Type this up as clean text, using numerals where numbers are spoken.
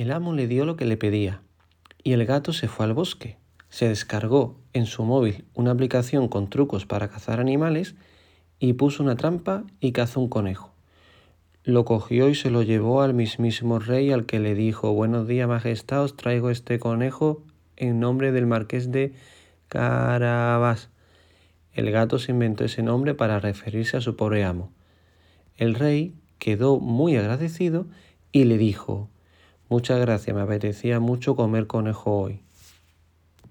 El amo le dio lo que le pedía y el gato se fue al bosque. Se descargó en su móvil una aplicación con trucos para cazar animales y puso una trampa y cazó un conejo. Lo cogió y se lo llevó al mismísimo rey, al que le dijo: «Buenos días, majestad, os traigo este conejo en nombre del marqués de Carabás». El gato se inventó ese nombre para referirse a su pobre amo. El rey quedó muy agradecido y le dijo: «Muchas gracias, me apetecía mucho comer conejo hoy».